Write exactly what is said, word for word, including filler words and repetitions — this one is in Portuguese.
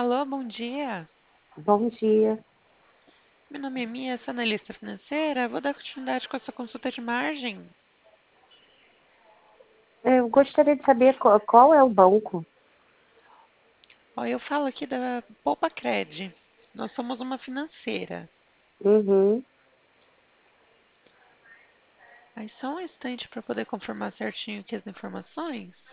Alô, bom dia. Bom dia. Meu nome é Mia, sou analista financeira. Vou dar continuidade com essa consulta de margem. Eu gostaria de saber qual, qual é o banco. Ó, eu falo aqui da Poupa Cred. Nós somos uma financeira. Uhum. Aí só um instante para poder confirmar certinho aqui as informações.